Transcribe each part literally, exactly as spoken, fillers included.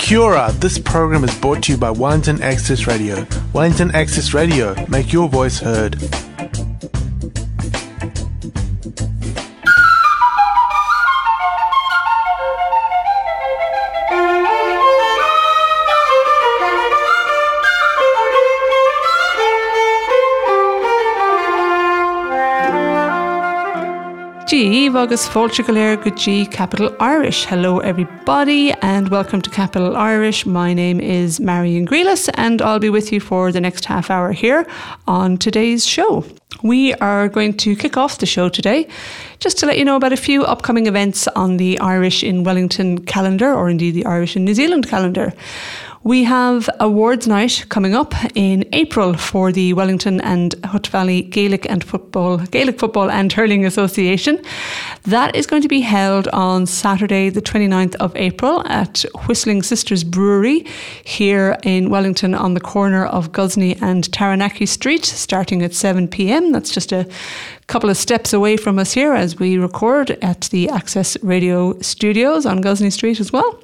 Kia ora, this program is brought to you by Wellington Access Radio. Wellington Access Radio, make your voice heard. G Agus Fáilte go léir go G Capital Irish. Hello everybody and welcome to Capital Irish. My name is Marion Grealis and I'll be with you for the next half hour here on today's show. We are going to kick off the show today just to let you know about a few upcoming events on the Irish in Wellington calendar, or indeed the Irish in New Zealand calendar. We have awards night coming up in April for the Wellington and Hutt Valley Gaelic and Football, Gaelic Football and Hurling Association. That is going to be held on Saturday, the twenty-ninth of April at Whistling Sisters Brewery here in Wellington on the corner of Gosney and Taranaki Street, starting at seven p.m. That's just a couple of steps away from us here as we record at the Access Radio Studios on Gosney Street as well.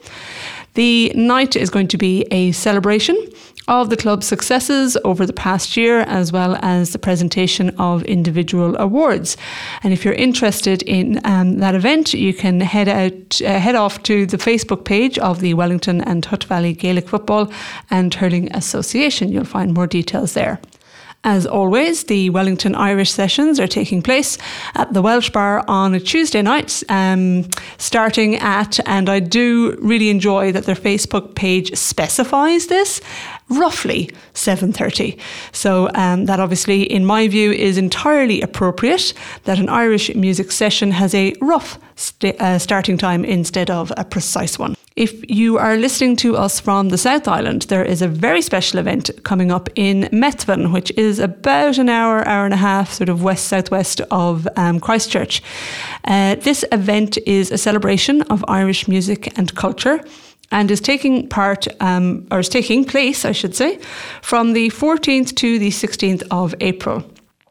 The night is going to be a celebration of the club's successes over the past year, as well as the presentation of individual awards. And if you're interested in um, that event, you can head out, uh, head off to the Facebook page of the Wellington and Hutt Valley Gaelic Football and Hurling Association. You'll find more details there. As always, the Wellington Irish sessions are taking place at the Welsh Bar on a Tuesday night, um, starting at, and I do really enjoy that their Facebook page specifies this, roughly seven thirty. So um, that obviously, in my view, is entirely appropriate that an Irish music session has a rough st- uh, starting time instead of a precise one. If you are listening to us from the South Island, there is a very special event coming up in Methven, which is about an hour, hour and a half, sort of west-southwest of um, Christchurch. Uh, this event is a celebration of Irish music and culture and is taking part, um, or is taking place, I should say, from the fourteenth to the sixteenth of April.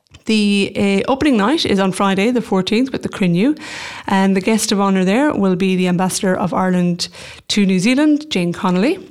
The uh, opening night is on Friday, the fourteenth, with the Crinnew, and the guest of honour there will be the Ambassador of Ireland to New Zealand, Jane Connolly.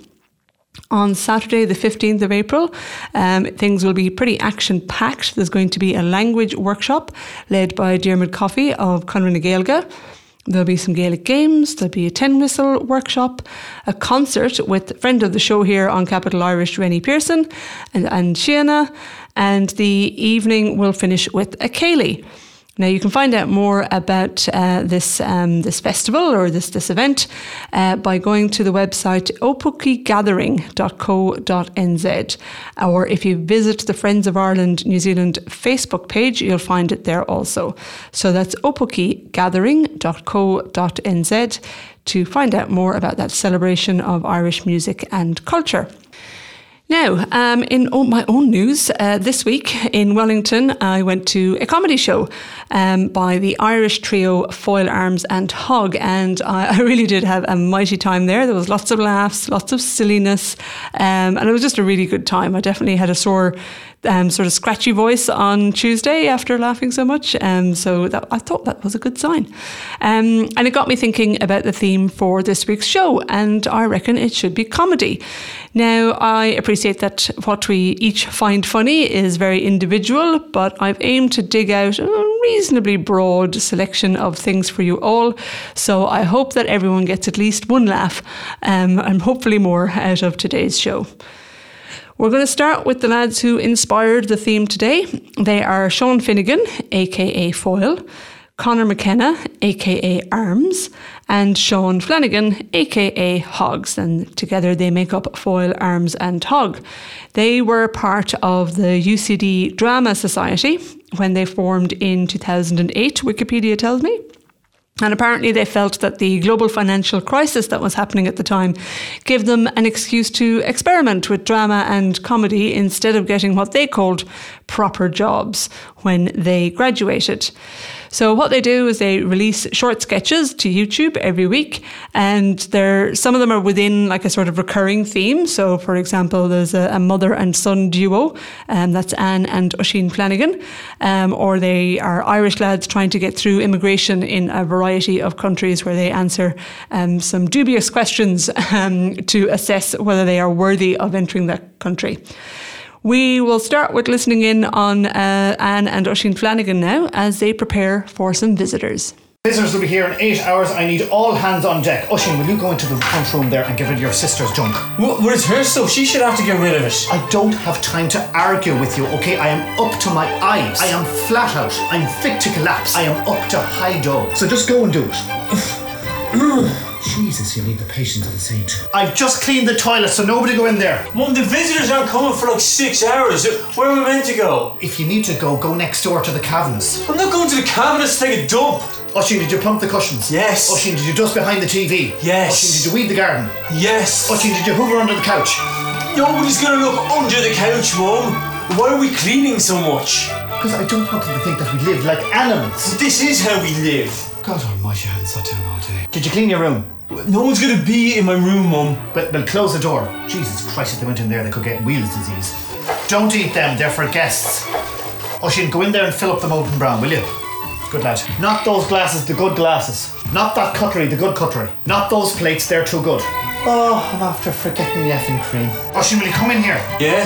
On Saturday, the fifteenth of April, um, things will be pretty action-packed. There's going to be a language workshop led by Diarmuid Coffey of Conradh na Gaeilge. There'll be some Gaelic games, there'll be a ten-whistle workshop, a concert with a friend of the show here on Capital Irish, Rennie Pearson, and, and Shiana, and the evening will finish with a Ceilidh. Now you can find out more about uh, this um, this festival or this this event uh, by going to the website opuki gathering dot co dot n z, or if you visit the Friends of Ireland New Zealand Facebook page, you'll find it there also. So that's opuki gathering dot co dot n z to find out more about that celebration of Irish music and culture. Now, um, in oh, my own news, uh, this week in Wellington, I went to a comedy show um, by the Irish trio Foil Arms and Hog, and I, I really did have a mighty time there. There was lots of laughs, lots of silliness, um, and it was just a really good time. I definitely had a sore Um, sort of scratchy voice on Tuesday after laughing so much. Um, so that, I thought that was a good sign. Um, and it got me thinking about the theme for this week's show, and I reckon it should be comedy. Now, I appreciate that what we each find funny is very individual, but I've aimed to dig out a reasonably broad selection of things for you all. So I hope that everyone gets at least one laugh um, and hopefully more out of today's show. We're going to start with the lads who inspired the theme today. They are Sean Finnegan, aka Foil, Conor McKenna, aka Arms, and Sean Flanagan, aka Hogs, and together they make up Foil, Arms and Hog. They were part of the U C D Drama Society when they formed in two thousand eight, Wikipedia tells me. And apparently they felt that the global financial crisis that was happening at the time gave them an excuse to experiment with drama and comedy instead of getting what they called proper jobs when they graduated. So what they do is they release short sketches to YouTube every week, and they're, some of them are within like a sort of recurring theme. So for example, there's a, a mother and son duo, and that's Anne and Oisin Flanagan, um, or they are Irish lads trying to get through immigration in a variety of countries, where they answer um, some dubious questions um, to assess whether they are worthy of entering that country. We will start with listening in on uh, Anne and Oisin Flanagan now as they prepare for some visitors. Visitors will be here in eight hours. I need all hands on deck. Oisin, will you go into the front room there and get rid of your sister's junk? What, what is her stuff? She should have to get rid of it. I don't have time to argue with you, okay? I am up to my eyes. I am flat out. I'm fit to collapse. I am up to high dough. So just go and do it. Jesus, you need the patience of a saint. I've just cleaned the toilet, so nobody go in there. Mum, the visitors aren't coming for like six hours. Where are we meant to go? If you need to go, go next door to the Kavanaghs. I'm not going to the Kavanaghs to take a dump. Oisin, did you plump the cushions? Yes. Oisin, did you dust behind the T V? Yes. Oisin, did you weed the garden? Yes. Oisin, did you hoover under the couch? Nobody's going to look under the couch, Mum. Why are we cleaning so much? Because I don't want them to think that we live like animals. This is how we live. God almighty, I haven't sat down all day. Did you clean your room? No one's going to be in my room, Mum. But they'll close the door. Jesus Christ, if they went in there, they could get Wheels disease. Don't eat them, they're for guests. Oisin, go in there and fill up the molten brown, will you? Good lad. Not those glasses, the good glasses. Not that cutlery, the good cutlery. Not those plates, they're too good. Oh, I'm after forgetting the effing cream. Oisin, will you come in here? Yeah?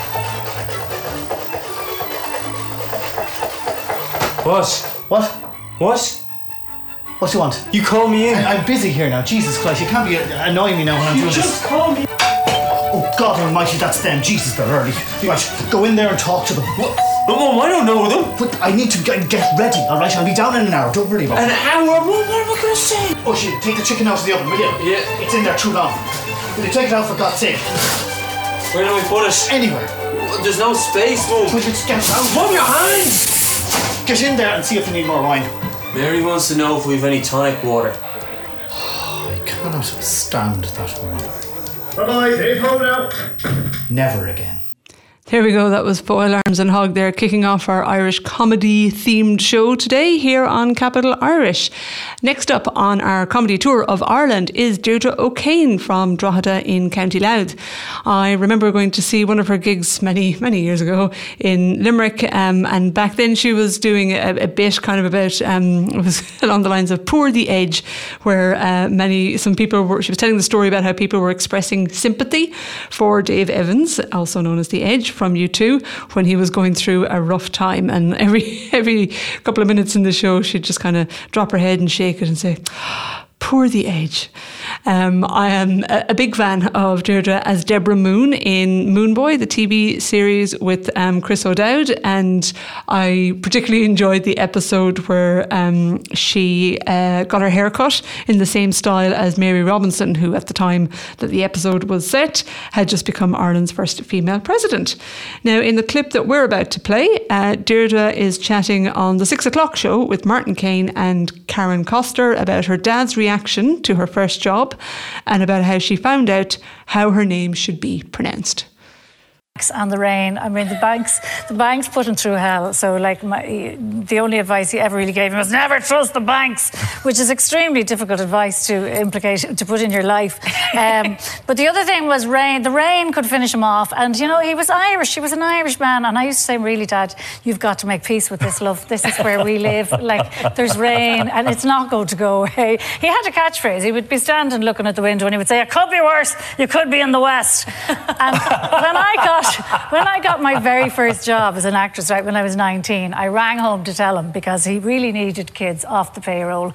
What? What? What? What do you want? You call me in. I- I'm busy here now. Jesus Christ, you can't be annoying me now when I'm You doing just this. call me. Oh God almighty, that's them. Jesus, they're early. Right, go in there and talk to them. What? But Mum, I don't know them. But I need to get, get ready, alright? I'll be down in an hour, don't worry about An it. hour? Mum, what am I going to say? Oisin, take the chicken out of the oven, will you? Yeah. It's in there too long. Will you take it out for God's sake? Where do we put it? Anywhere. There's no space, Mum. Will you just get it out? Mum, your hands! Get in there and see if you need more wine. Mary wants to know if we have any tonic water. I cannot stand that woman. Bye-bye, stay home now. Never again. There we go. That was Foil Arms and Hog there, kicking off our Irish comedy themed show today here on Capital Irish. Next up on our comedy tour of Ireland is Deirdre O'Kane from Drogheda in County Louth. I remember going to see one of her gigs many, many years ago in Limerick, um, and back then she was doing a, a bit kind of about, um, it was along the lines of Poor the Edge, where uh, many, some people were, she was telling the story about how people were expressing sympathy for Dave Evans, also known as The Edge, from U two, when he was going through a rough time. And every every couple of minutes in the show, she'd just kind of drop her head and shake it and say, "Poor the Edge." Um, I am a, a big fan of Deirdre as Deborah Moon in Moon Boy, the T V series with um, Chris O'Dowd, and I particularly enjoyed the episode where um, she uh, got her hair cut in the same style as Mary Robinson, who at the time that the episode was set had just become Ireland's first female president. Now, in the clip that we're about to play, uh, Deirdre is chatting on the six o'clock show with Martin Kane and Karen Coster about her dad's reaction to her first job and about how she found out how her name should be pronounced. And the rain. I mean, the banks, the banks put him through hell. So, like, my, the only advice he ever really gave him was never trust the banks, which is extremely difficult advice to implicate to put in your life. Um, but the other thing was rain. The rain could finish him off, and you know he was Irish. He was an Irish man, and I used to say, "Really, Dad, you've got to make peace with this, love. This is where we live. Like, there's rain, and it's not going to go away." He had a catchphrase. He would be standing looking at the window, and he would say, "It could be worse. You could be in the West." And when I got When I got my very first job as an actress, right, when I was nineteen, I rang home to tell him because he really needed kids off the payroll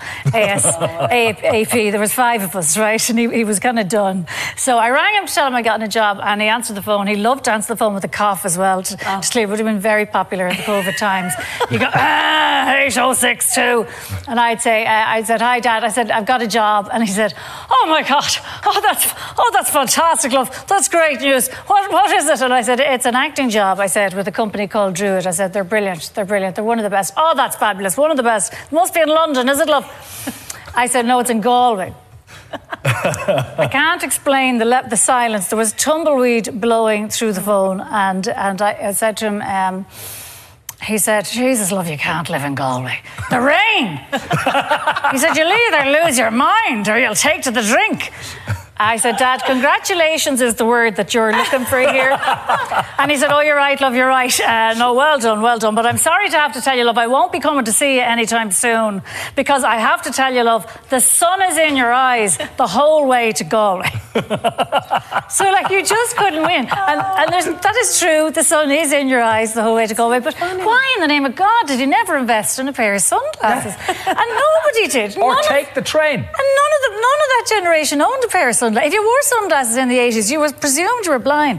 ASAP. There was five of us, right, and he, he was kind of done. So I rang him to tell him I got a job, and he answered the phone. He loved to answer the phone with a cough as well. To, oh. to clear, it would have been very popular in the COVID times. You go, ah, eight oh six two. And I'd say, uh, I said, "Hi, Dad." I said, "I've got a job." And he said, "Oh, my God. Oh, that's, oh, that's fantastic, love. That's great news. What, what is it?" And I said, "It's an acting job," I said, "with a company called Druid." I said, "They're brilliant. They're brilliant. They're one of the best." "Oh, that's fabulous. One of the best. It must be in London, is it, love?" I said, "No, it's in Galway." I can't explain the le- the silence. There was tumbleweed blowing through the phone, and and I, I said to him, um, He said, Jesus, love, you can't live in Galway. The rain! He said, you'll either lose your mind or you'll take to the drink. I said, Dad, congratulations is the word that you're looking for here. And he said, oh, you're right, love, you're right. Uh, no, well done, well done. But I'm sorry to have to tell you, love, I won't be coming to see you anytime soon because I have to tell you, love, the sun is in your eyes the whole way to Galway. So, like, you just couldn't win. And, and there's, that is true, the sun is in your eyes the whole way to Galway. But why in the name of God did you never invest in a pair of sunglasses? And nobody did. Or none take of, the train. And none of, the, none of that generation owned a pair of sunglasses. If you wore sunglasses in the eighties, you were presumed you were blind.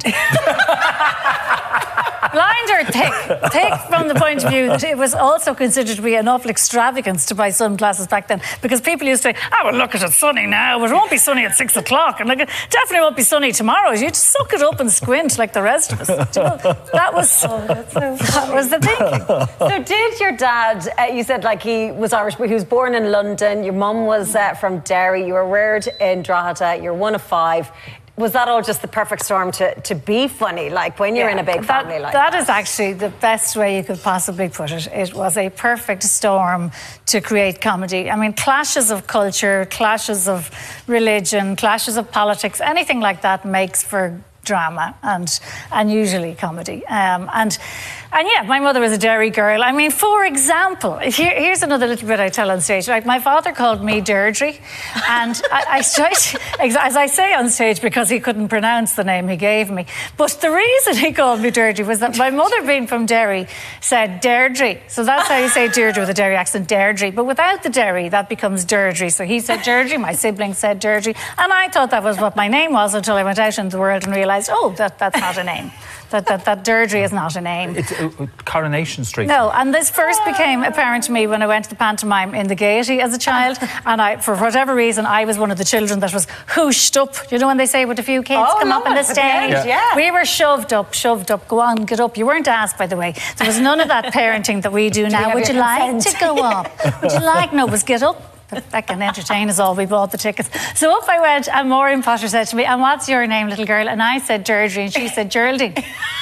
Blind or thick. Thick from the point of view that it was also considered to be an awful extravagance to buy sunglasses back then because people used to say, oh, well, look at it, sunny now, but it won't be sunny at six o'clock. And like, it definitely won't be sunny tomorrow. You just suck it up and squint like the rest of us. Do you know, that was, oh, that's so that was the thinking. So did your dad, uh, you said like he was Irish, but he was born in London. Your mum was uh, from Derry. You were reared in Drogheda. You're one of five. Was that all just the perfect storm to, to be funny, like when you're yeah, in a big that, family like that? That is actually the best way you could possibly put it. It was a perfect storm to create comedy. I mean, clashes of culture, clashes of religion, clashes of politics, anything like that makes for drama and and usually comedy. Um, and and yeah, my mother was a Derry girl. I mean, for example, here, here's another little bit I tell on stage. Like, my father called me Deirdre, and I, I tried to, as I say on stage, because he couldn't pronounce the name he gave me. But the reason he called me Deirdre was that my mother, being from Derry, said Deirdre. So that's how you say Deirdre with a Derry accent, Deirdre. But without the Derry, that becomes Deirdre. So he said Deirdre, my siblings said Deirdre, and I thought that was what my name was until I went out into the world and realised, oh, that, that's not a name. That, that, that Deirdre is not a name. It's uh, Coronation Street. No, and this first became apparent to me when I went to the pantomime in the Gaiety as a child, and I, for whatever reason, I was one of the children that was hooshed up. You know when they say with a few kids oh, come up on the it. stage? Yeah. Yeah. We were shoved up, shoved up, go on, get up. You weren't asked, by the way. There was none of that parenting that we do, do now. Would you like to go up? Would you like? No, it was get up. That can entertain us all. We bought the tickets. So up I went, and Maureen Potter said to me, and what's your name, little girl? And I said Deirdre, and she said Geraldine.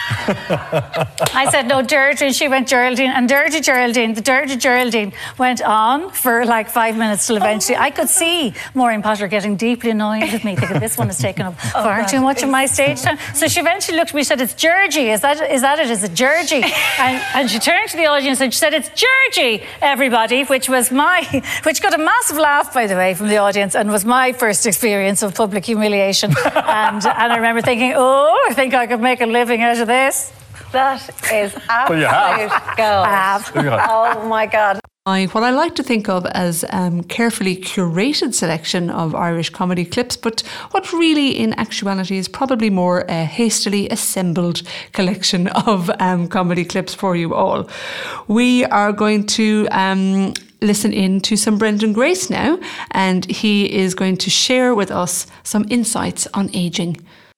I said, no, Deirdre, and she went Geraldine. And Deirdre Geraldine, the Deirdre Geraldine went on for like five minutes till eventually I could see Maureen Potter getting deeply annoyed with me, thinking this one is taking up oh, far God. too much of my stage time. So she eventually looked at me and said, it's Georgie. Is that, is that it? Is it Georgie? And, and she turned to the audience and she said, it's Georgie, everybody, which was my, which got a massive laugh, by the way, from the audience, and was my first experience of public humiliation. and, and I remember thinking, oh, I think I could make a living out of this. That is absolute gold. I have. Oh my God. I, what I like to think of as um, carefully curated selection of Irish comedy clips, but what really in actuality is probably more a hastily assembled collection of um, comedy clips for you all. We are going to um, listen in to some Brendan Grace now, and he is going to share with us some insights on ageing.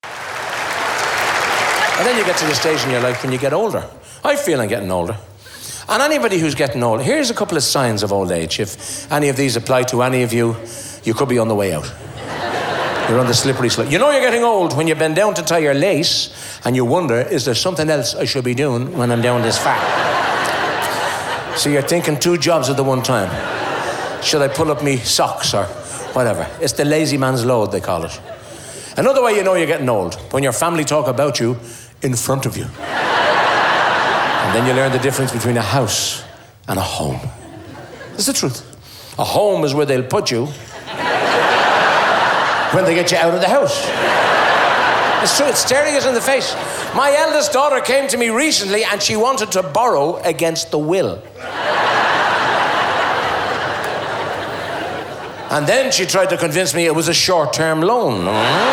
And then you get to the stage in your life when you get older. I feel I'm getting older. And anybody who's getting older, here's a couple of signs of old age. If any of these apply to any of you, you could be on the way out. You're on the slippery slope. You know you're getting old when you bend down to tie your lace and you wonder, is there something else I should be doing when I'm down this far? So you're thinking two jobs at the one time. Should I pull up me socks or whatever? It's the lazy man's load, they call it. Another way you know you're getting old, when your family talk about you in front of you. And then you learn the difference between a house and a home. It's the truth. A home is where they'll put you when they get you out of the house. It's true, it's staring us in the face. My eldest daughter came to me recently and she wanted to borrow against the will. And then she tried to convince me it was a short-term loan.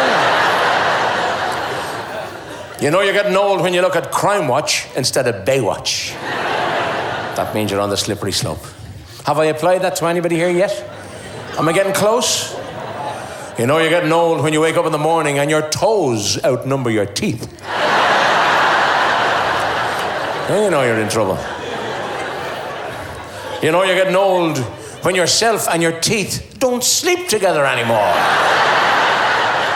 You know you're getting old when you look at Crime Watch instead of Baywatch. That means you're on the slippery slope. Have I applied that to anybody here yet? Am I getting close? You know you're getting old when you wake up in the morning and your toes outnumber your teeth. Then you know you're in trouble. You know you're getting old when yourself and your teeth don't sleep together anymore.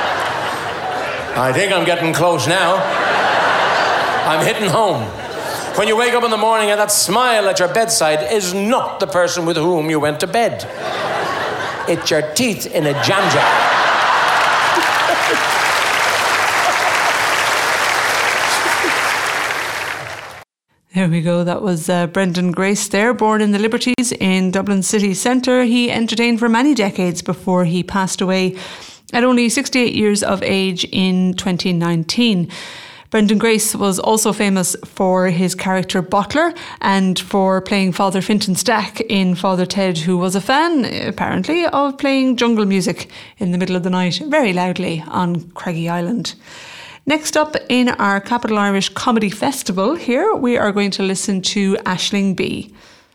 I think I'm getting close now. I'm hitting home. when you wake up in the morning and that smile at your bedside is not the person with whom you went to bed. It's your teeth in a jam jar. There we go. That was uh, Brendan Grace there, born in the Liberties in Dublin city centre. He entertained for many decades before he passed away at only sixty-eight years of age in twenty nineteen. Brendan Grace was also famous for his character Bottler and for playing Father Fintan Stack in Father Ted, who was a fan, apparently, of playing jungle music in the middle of the night very loudly on Craggy Island. Next up in our Capital Irish Comedy Festival here, we are going to listen to Aisling B.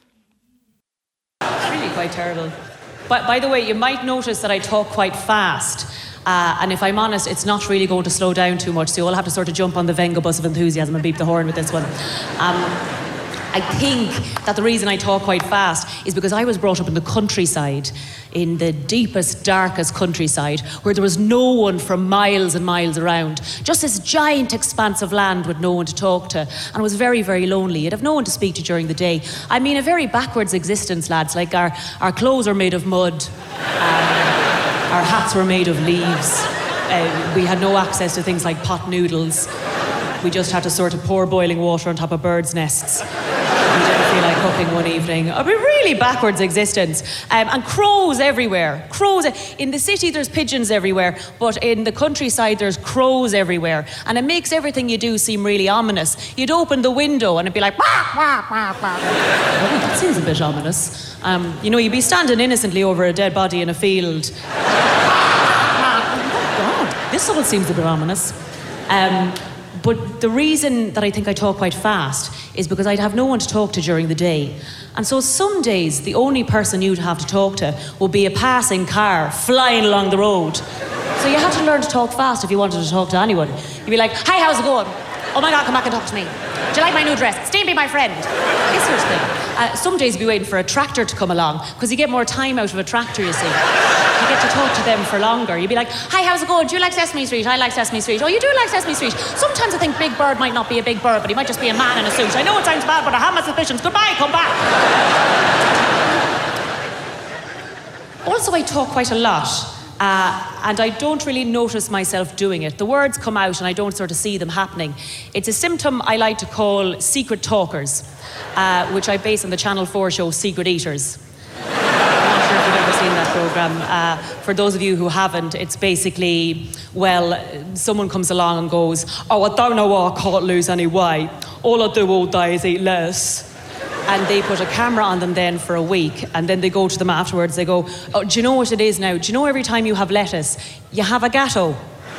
It's really quite terrible. But by the way, you might notice that I talk quite fast. Uh, and if I'm honest, it's not really going to slow down too much, so you'll have to sort of jump on the Venga bus of enthusiasm and beep the horn with this one. Um, I think that the reason I talk quite fast is because I was brought up in the countryside, in the deepest, darkest countryside, where there was no one for miles and miles around. Just this giant expanse of land with no one to talk to. And it was very, very lonely. You'd have no one to speak to during the day. I mean, a very backwards existence, lads. Like, our, our clothes are made of mud. Um, our hats were made of leaves. Uh, we had no access to things like pot noodles. We just had to sort of pour boiling water on top of birds' nests. We didn't feel like cooking one evening. A really backwards existence. Um, and crows everywhere. Crows. In the city, there's pigeons everywhere, but in the countryside, there's crows everywhere. And it makes everything you do seem really ominous. You'd open the window and it'd be like, wah, wah, wah, wah. Oh, that seems a bit ominous. Um, you know, you'd be standing innocently over a dead body in a field. Oh, God, this all seems a bit ominous. Um, But the reason that I think I talk quite fast is because I'd have no one to talk to during the day. And so some days, the only person you'd have to talk to would be a passing car flying along the road. So you had to learn to talk fast if you wanted to talk to anyone. You'd be like, hi, how's it going? Oh my God, come back and talk to me. Do you like my new dress? Stay and be my friend. This sort of thing. Uh, some days you'd be waiting for a tractor to come along, because you get more time out of a tractor, you see. You get to talk to them for longer. You'd be like, hi, how's it going? Do you like Sesame Street? I like Sesame Street. Oh, you do like Sesame Street. Sometimes I think Big Bird might not be a big bird, but he might just be a man in a suit. I know it sounds bad, but I have my suspicions. Goodbye, come back. Also, I talk quite a lot. Uh, and I don't really notice myself doing it. The words come out and I don't sort of see them happening. It's a symptom I like to call secret talkers, uh, which I base on the Channel four show Secret Eaters. I'm not sure if you've ever seen that programme. Uh, for those of you who haven't, it's basically, well, someone comes along and goes, oh, I don't know why I can't lose any weight. All I do all day is eat less. And they put a camera on them then for a week, and then they go to them afterwards, they go, oh, do you know what it is now? Do you know every time you have lettuce, you have a gatto?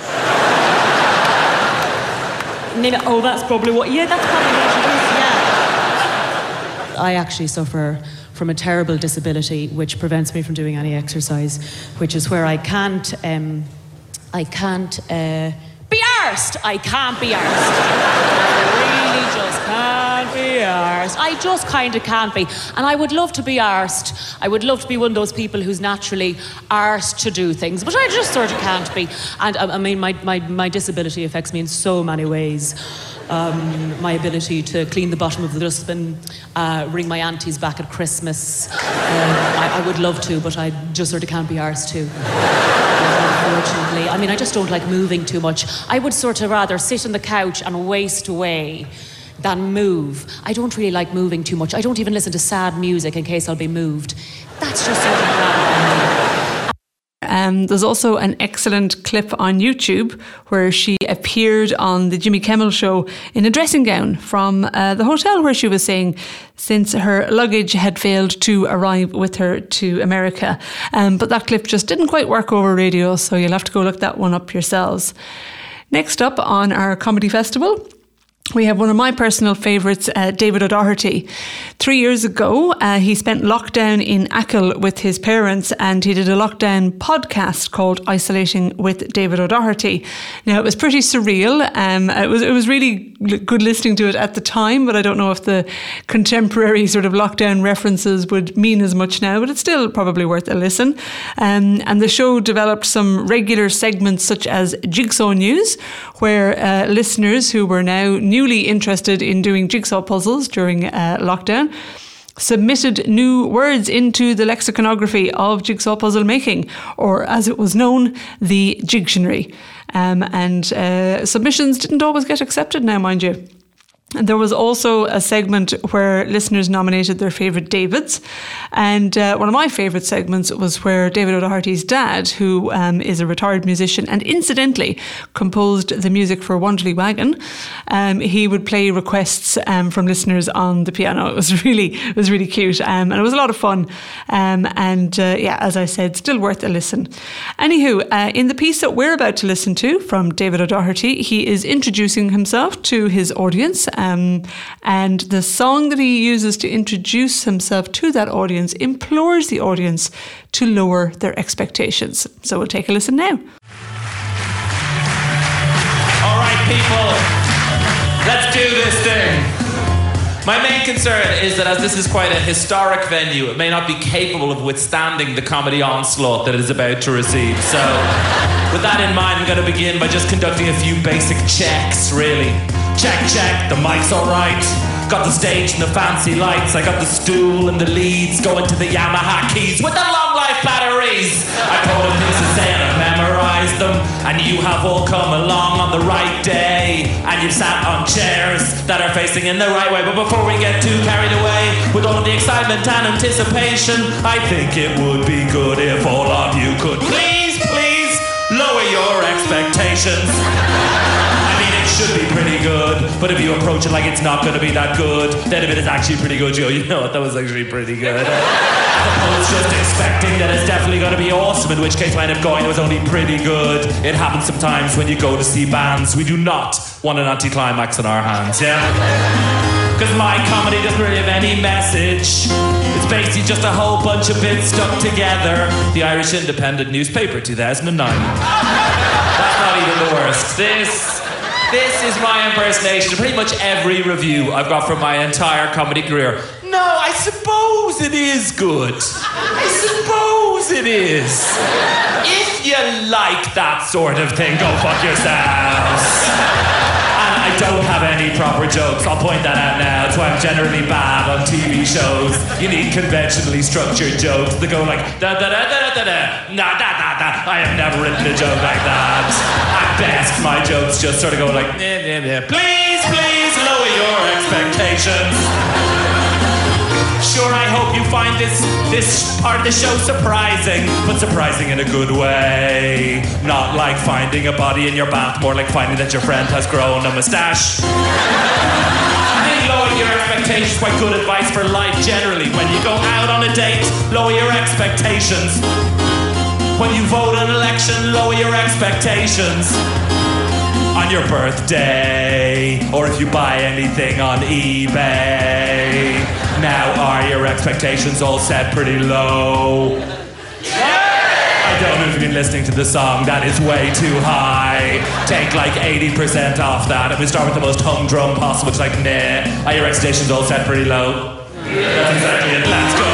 And they go, oh, that's probably what, yeah, that's probably what it is, yeah. I actually suffer from a terrible disability which prevents me from doing any exercise, which is where I can't, um, I can't uh, be arsed. I can't be arsed. I really just can't be arsed. I just kind of can't be. And I would love to be arsed. I would love to be one of those people who's naturally arsed to do things, but I just sort of can't be. And I mean, my, my, my disability affects me in so many ways. Um, my ability to clean the bottom of the dustbin, uh, ring my aunties back at Christmas. Uh, I, I would love to, but I just sort of can't be arsed to. Unfortunately. I mean, I just don't like moving too much. I would sort of rather sit on the couch and waste away than move. I don't really like moving too much. I don't even listen to sad music in case I'll be moved. That's just sort of bad. Um, there's also an excellent clip on YouTube where she appeared on the Jimmy Kimmel show in a dressing gown from uh, the hotel where she was staying, since her luggage had failed to arrive with her to America. Um, but that clip just didn't quite work over radio, so you'll have to go look that one up yourselves. Next up on our comedy festival, we have one of my personal favourites, uh, David O'Doherty. Three years ago, uh, he spent lockdown in Achill with his parents, and he did a lockdown podcast called Isolating with David O'Doherty. Now, it was pretty surreal. Um, it was it was really good listening to it at the time, but I don't know if the contemporary sort of lockdown references would mean as much now, but it's still probably worth a listen. Um, and the show developed some regular segments such as Jigsaw News, where uh, listeners who were now new newly interested in doing jigsaw puzzles during uh, lockdown, submitted new words into the lexiconography of jigsaw puzzle making, or as it was known, the Jigtionary. Um, and uh, submissions didn't always get accepted now, mind you. And there was also a segment where listeners nominated their favourite Davids. And uh, one of my favourite segments was where David O'Doherty's dad, who um, is a retired musician and incidentally composed the music for Wanderley Wagon, um, he would play requests um, from listeners on the piano. It was really, it was really cute. Um, and it was a lot of fun. Um, and uh, yeah, as I said, still worth a listen. Anywho, uh, in the piece that we're about to listen to from David O'Doherty, he is introducing himself to his audience. Um, and the song that he uses to introduce himself to that audience implores the audience to lower their expectations. So we'll take a listen now. All right, people, let's do this thing. My main concern is that as this is quite a historic venue, it may not be capable of withstanding the comedy onslaught that it is about to receive. So, with that in mind, I'm going to begin by just conducting a few basic checks, really. Check, check, the mic's alright. Got the stage and the fancy lights. I got the stool and the leads going to the Yamaha keys with the long life batteries. I told them things to say and I memorized them. And you have all come along on the right day. And you've sat on chairs that are facing in the right way. But before we get too carried away with all of the excitement and anticipation, I think it would be good if all of you could please, please lower your expectations. Should be pretty good, but if you approach it like it's not going to be that good, then if it is actually pretty good, you go, you know what, that was actually pretty good. As opposed to just expecting that it's definitely going to be awesome, in which case I end up going, it was only pretty good. It happens sometimes when you go to see bands. We do not want an anticlimax in our hands, yeah? Because my comedy doesn't really have any message. It's basically just a whole bunch of bits stuck together. The Irish Independent newspaper, two thousand nine. That's not even the worst. This... This is my impersonation of pretty much every review I've got from my entire comedy career. No, I suppose it is good. I suppose it is. If you like that sort of thing, go fuck yourselves. And I don't have any proper jokes. I'll point that out now. That's why I'm generally bad on T V shows. You need conventionally structured jokes that go like da da da da da da da da da da. I have never written a joke like that. At best, my jokes just sort of go like nah, nah, nah. Please, please lower your expectations. Sure, I hope you find this this part of the show surprising, but surprising in a good way. Not like finding a body in your bath, more like finding that your friend has grown a moustache. I think lowering your expectations is quite good advice for life generally. When you go out on a date, lower your expectations. When you vote an election, lower your expectations. On your birthday, or if you buy anything on eBay. Now are your expectations all set pretty low? I don't know if you've been listening to the song, that is way too high. Take like eighty percent off that. If we start with the most humdrum possible, it's like, nah. Are your expectations all set pretty low? That's exactly it, let's go.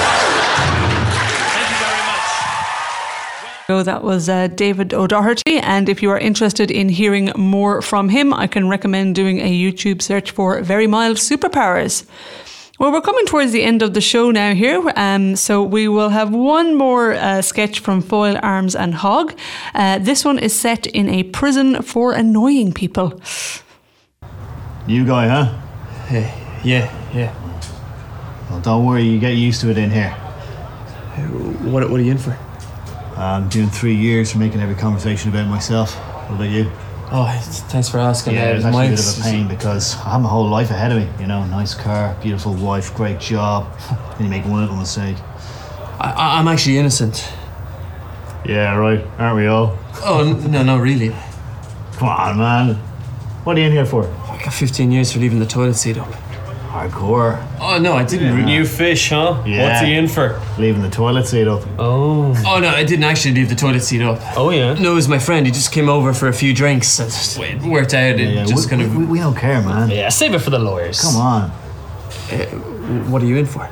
So that was uh, David O'Doherty, and if you are interested in hearing more from him, I can recommend doing a YouTube search for Very Mild Superpowers. Well, we're coming towards the end of the show now here, um, so we will have one more uh, sketch from Foyle, Arms and Hog. Uh, this one is set in a prison for annoying people. New guy, huh? Uh, yeah, yeah. Well, don't worry, you get used to it in here. What, what are you in for? I'm doing three years for making every conversation about myself. What about you? Oh, thanks for asking. Yeah, uh, it's actually a bit Mike's, of a pain because I have my whole life ahead of me. You know, nice car, beautiful wife, great job. Then you make one little mistake. I, I'm actually innocent. Yeah, right. Aren't we all? Oh, no, no, really. Come on, man. What are you in here for? I got fifteen years for leaving the toilet seat up. Hardcore. Oh, no, I didn't. Yeah. New fish, huh? Yeah. What's he in for? Leaving the toilet seat up. Oh. Oh, no, I didn't actually leave the toilet seat up. Oh, yeah? No, it was my friend. He just came over for a few drinks. It worked out. It Yeah, just we, kind of... we, we don't care, man. Yeah, save it for the lawyers. Come on. Uh, what are you in for?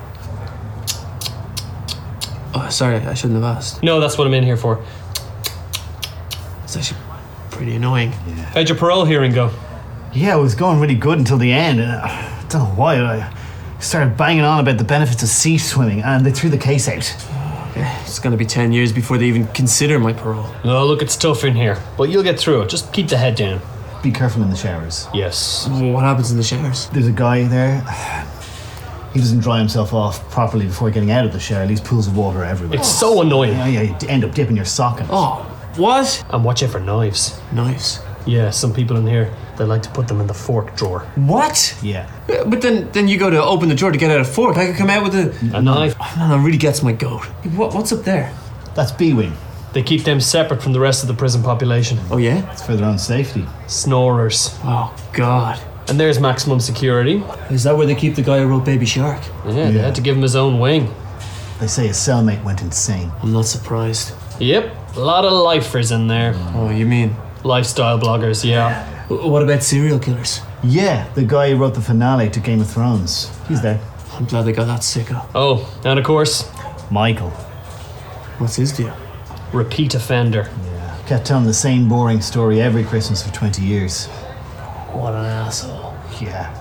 Oh, sorry, I shouldn't have asked. No, that's what I'm in here for. It's actually pretty annoying. Yeah. How'd your parole hearing go? Yeah, it was going really good until the end. And I don't know why. I started banging on about the benefits of sea swimming, and they threw the case out. Okay, it's going to be ten years before they even consider my parole. No, look, it's tough in here, but you'll get through it. Just keep the head down. Be careful in the showers. Yes. What happens in the showers? There's a guy there. He doesn't dry himself off properly before getting out of the shower. Leaves pools of water everywhere. It's so annoying. Yeah, yeah, you end up dipping your sock in it. Oh, what? And watch out for knives. Knives? Yeah, some people in here, they like to put them in the fork drawer. What? Yeah. But then then you go to open the drawer to get out a fork. I could come out with a... A knife. Oh, no, that really gets my goat. What, what's up there? That's B-Wing. They keep them separate from the rest of the prison population. Oh, yeah? It's for their own safety. Snorers. Oh, God. And there's maximum security. Is that where they keep the guy who wrote Baby Shark? Yeah, yeah. They had to give him his own wing. They say his cellmate went insane. I'm not surprised. Yep, a lot of lifers in there. Oh, you mean? Lifestyle bloggers, yeah. What about serial killers? Yeah, the guy who wrote the finale to Game of Thrones. He's there. I'm glad they got that sicko. Oh, and of course, Michael. What's his deal? Repeat offender. Yeah. Kept telling the same boring story every Christmas for twenty years. What an asshole. Yeah.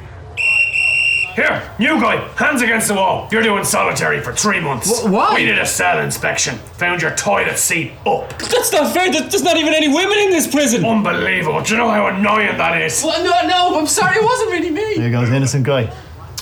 Here, new guy, hands against the wall. You're doing solitary for three months. Wh- why? We did a cell inspection. Found your toilet seat up. That's not fair. There's not even any women in this prison. Unbelievable. Do you know how annoying that is? Well, no, no, I'm sorry. It wasn't really me. There goes innocent guy.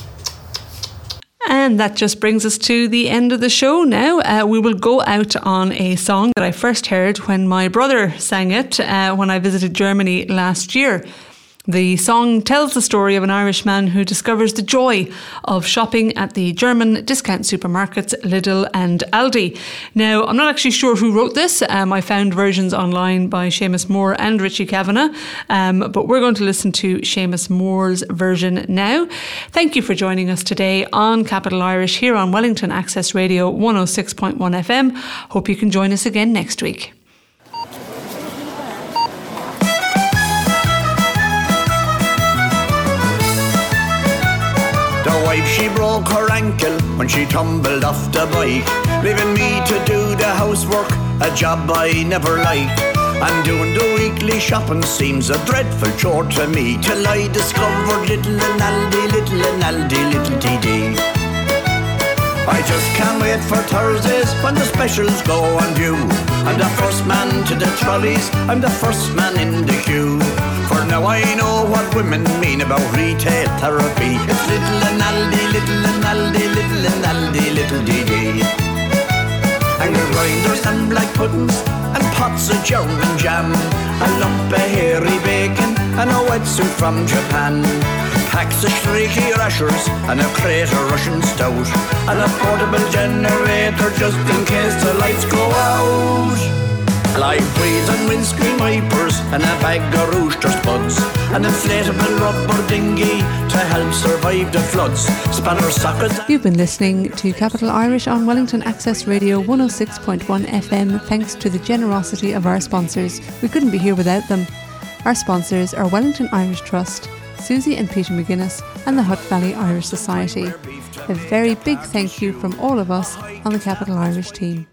And that just brings us to the end of the show now. Uh, we will go out on a song that I first heard when my brother sang it uh, when I visited Germany last year. The song tells the story of an Irishman who discovers the joy of shopping at the German discount supermarkets Lidl and Aldi. Now, I'm not actually sure who wrote this. Um, I found versions online by Seamus Moore and Richie Kavanagh, um, but we're going to listen to Seamus Moore's version now. Thank you for joining us today on Capital Irish here on Wellington Access Radio one oh six point one F M. Hope you can join us again next week. Wife, she broke her ankle when she tumbled off the bike, leaving me to do the housework, a job I never liked. And doing the weekly shopping seems a dreadful chore to me, till I discovered Little and Aldi, Little and Aldi, Little T D. I just can't wait for Thursdays when the specials go on view. I'm the first man to the trolleys, I'm the first man in the queue. For now I know what women mean about retail therapy. It's Little and Aldi, Little and Aldi, Little and Aldi, Little D D. Anger grinders and black puddings and pots of German jam, a lump of hairy bacon and a wetsuit from Japan, packs of streaky rashers and a crate of Russian stout, and a portable generator just in case the lights go out. Live breeds and windscreen wipers and a bag of rooster spuds, an inflatable rubber dinghy to help survive the floods, spanner sockets. You've been listening to Capital Irish on Wellington Access Radio one oh six point one F M thanks to the generosity of our sponsors. We couldn't be here without them. Our sponsors are Wellington Irish Trust, Susie and Peter McGuinness and the Hutt Valley Irish Society. A very big thank you from all of us on the Capital Irish team.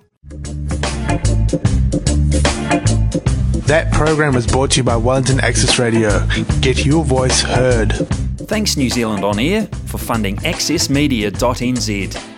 That program was brought to you by Wellington Access Radio. Get your voice heard. Thanks New Zealand On Air for funding access media dot n z.